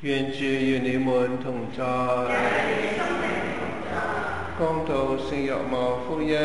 願主與你們同在。恭讀聖若望福音。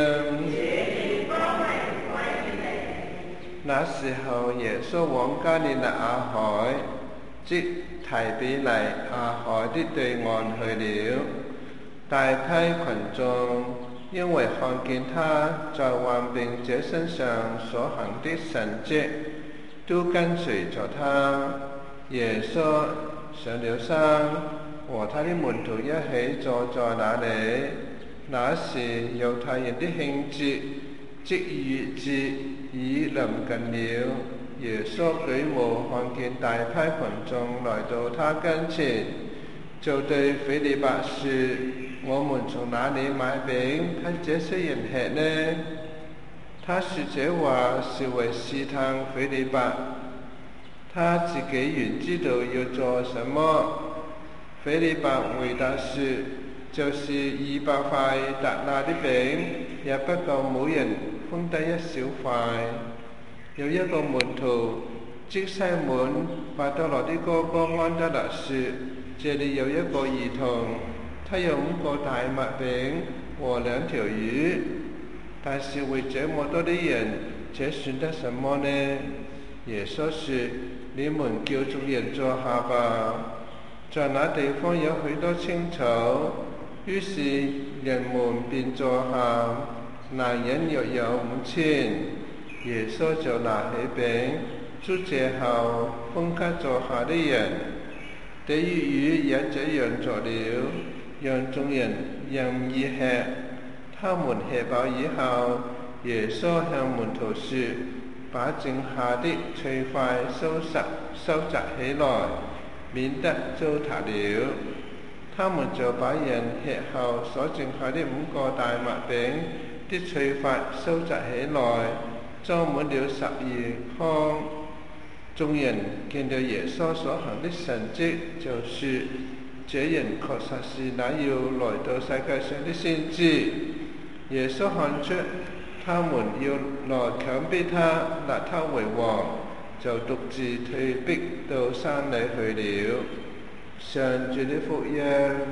那時候，耶穌往加利肋亞海，即提比黎亞海的對岸去了。大批群眾因為看見他在患病者身上所行的神蹟，都跟隨着他。耶穌上了山，和他的門徒一起坐在那裡。那時猶太人的慶節，即逾越節已臨近了。耶穌舉目看見大批群眾來到他跟前，就對斐理伯說：我們從哪裡買餅給這些人吃呢？他說這話是為試探斐理伯，他自己原知道要做什麼。斐理伯回答說：就是200塊特納的餅，也不夠每人分得一小塊。有一個門徒，即西滿伯多祿的哥哥安德肋說：這裡有一個兒童，他有5個大麥餅和2條魚，但是為這麼多的人，這算得什麼呢？耶穌說：你們叫眾人坐下吧。在那地方有許多青草，於是人們便坐下。男人約有5000。耶穌就拿起餅，祝謝後分給坐下的人。釣魚也這樣做了，讓眾人任意吃。他們吃飽以後，耶穌向門徒說：把剩下的碎塊收集起來，免得糟蹋了。他們就把人吃後所剩下的5個大麥餅的碎塊收集起來，裝滿了12筐。眾人見到耶穌所行的神蹟，就說：這人確實是那要來到世界上的先知。耶穌看出他們要來強逼他，立他為王，就獨自退避到山裏去了。上主的福音。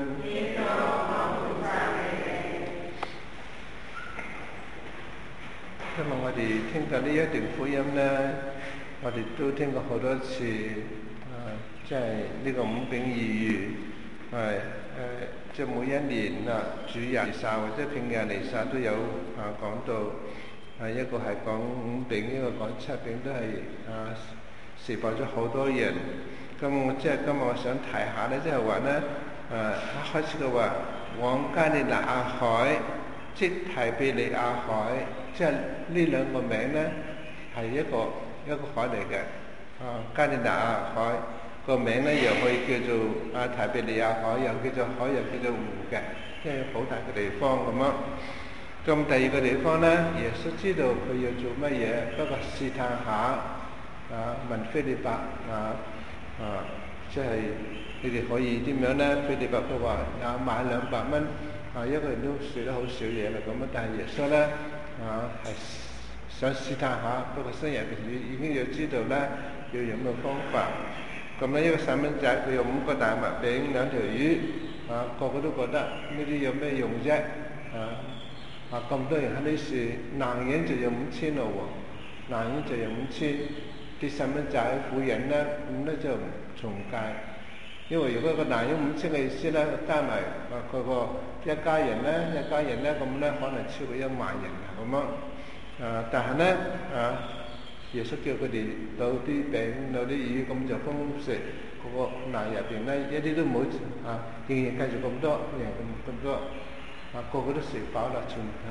今日我哋聽到呢一段福音呢，我哋都聽過好多次，即係呢個5餅2魚，即係每一年主日彌撒或者平日彌撒都有講到，一個係講5餅，一個講7餅，都係食飽咗好多人。咁即係今日我想提下呢，即係話呢，一開始嘅話往加利肋亞海，即提比哩亞海，即係呢2個名呢係一個海嚟嘅。加利肋亞海個名呢又可以叫做提比哩亞海，又叫做海，又叫做湖嘅，即係好大嘅地方咁樣。咁第二個地方呢，耶穌知道佢要做乜嘢，不過試探下問斐理伯即係你哋可以點樣呢？斐理伯佢話買200蚊，一個人都算得好少嘢啦咁啊！但係耶穌呢係想試探下，不過新人已經要知道呢要用咩方法。咁呢一個細蚊仔佢有5個大麥餅2條魚，個個都覺得呢啲有咩用啫？咁多人喺呢樹，男人就有5000咯喎，男人就有5000。啲細蚊仔婦人呢，咁呢就唔重計，因為如果個男人5000嘅意思呢，加埋佢個一家人呢，咁呢可能超過1萬人咁樣。但係呢耶穌叫佢哋攞啲餅攞啲魚，咁就分食。嗰個籃入邊呢，一啲都冇仍然繼續咁多，咁多，個個都食飽啦，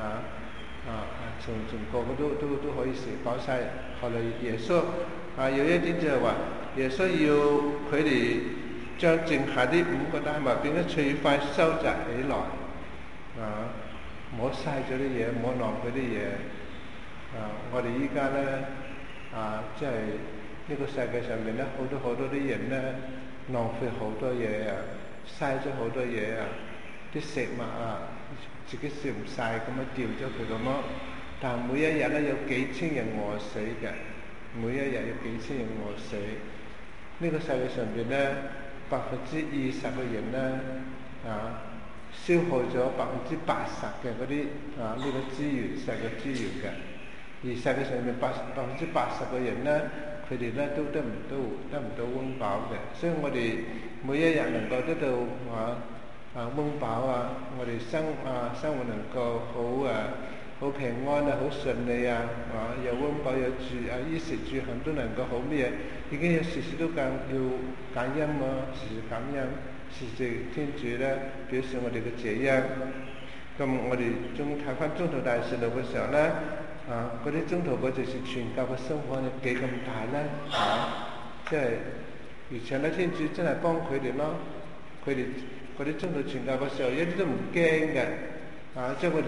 從個個都可以食飽晒。後來耶穌有一點就係話，耶穌要佢哋將剩下啲5個大麥餅嘅碎塊收集起來，唔好嘥咗啲嘢，唔好浪費啲嘢。我哋依家呢，即係呢個世界上面呢，好多啲人呢，浪費好多嘢嘥咗好多嘢啲食物自己食唔晒咁樣掉咗佢咁樣。但每一日呢，有幾千人餓死嘅，每一日有幾千人餓死。呢個世界上邊呢， 20%嘅人咧消耗咗80%嘅嗰啲呢個資源、世界資源嘅，而世界上面80%嘅人咧，佢哋咧都得唔到溫飽嘅，所以我哋每一日能夠得到溫飽我哋生活能夠好平安好順利有溫飽有住衣食住行都能夠好咩嘢，已經有時時都要感恩時時感恩，時時天主咧表示我哋嘅謝恩。咁我哋睇翻宗徒大事錄嘅時候咧，嗰啲宗徒嗰陣時傳教嘅生活幾咁大咧即係而且咧天主真係幫佢哋咯，佢哋嗰啲宗徒傳教嘅時候一啲都唔驚嘅。即係我哋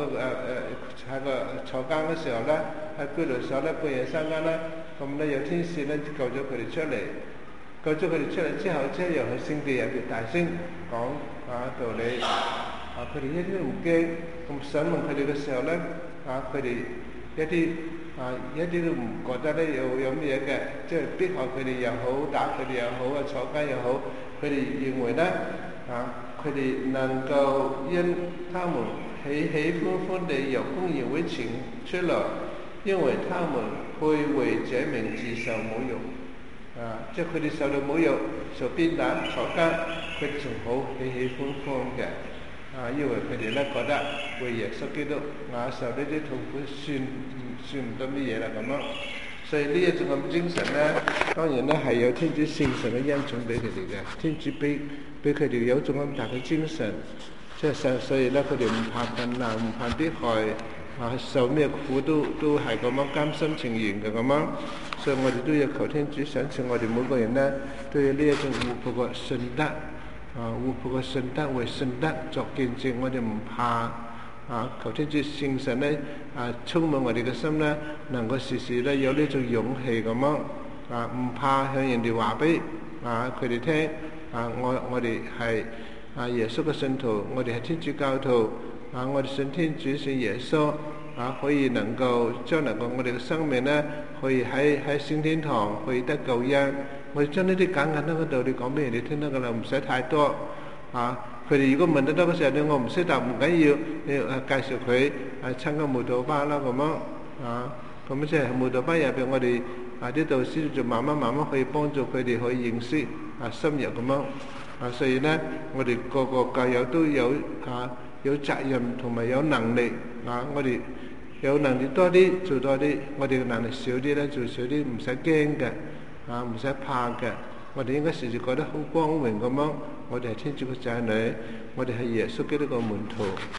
坐監嘅時候咧，喺拘留所咧半夜三更咧，咁咧有天使咧救咗佢哋出嚟，救咗佢哋出嚟之後，即係又喺聖地入邊大聲講道理，佢哋一啲都唔驚。咁審問佢哋嘅時候咧，佢哋一啲都唔覺得咧有咩嘢嘅，即係迫害佢哋又好，打佢哋又好坐監又好，佢哋認為咧佢哋能夠因他們喜歡歡地由公議會前出來，因為他們配為這名字受侮辱。即係佢哋受到侮辱、受鞭打、坐監，佢哋仲好喜歡歡嘅。因為佢哋咧覺得為耶穌基督受呢啲痛苦算唔得乜嘢啦咁樣。所以呢一種咁精神咧，當然咧係有天主聖神嘅恩寵俾佢哋嘅，天主俾佢哋有種咁大嘅精神，即係所以咧佢哋唔怕困難，唔怕迫害，受咩苦都係咁樣甘心情願嘅咁樣。所以我哋都要求天主賞賜我哋每個人咧，都有呢一種活潑嘅信德，活潑嘅信德為信德作見證，我哋唔怕。求天主聖神咧充滿我哋嘅心咧，能夠時時咧有呢種勇氣咁樣唔怕向人哋話俾佢哋聽我哋係耶穌嘅信徒，我哋係天主教徒我哋信天主信耶穌可以將能夠我哋嘅生命咧可以喺聖天堂可以得救恩。我哋將呢啲簡單嘅道理講俾人哋聽得㗎啦，唔使太多佢哋如果問得多嘅時候咧，我唔識答唔緊要，你介紹佢參加慕道班啦咁樣咁即係慕道班入邊，我哋啲導師就慢慢可以幫助佢哋可以認識深入咁樣所以咧，我哋個教友都有責任同埋有能力我哋有能力多啲做多啲，我哋嘅能力少啲咧做少啲，唔使驚嘅唔使怕嘅。我哋應該時時覺得好光榮咁樣，我哋係天主嘅仔女，我哋係耶穌基督嘅門徒。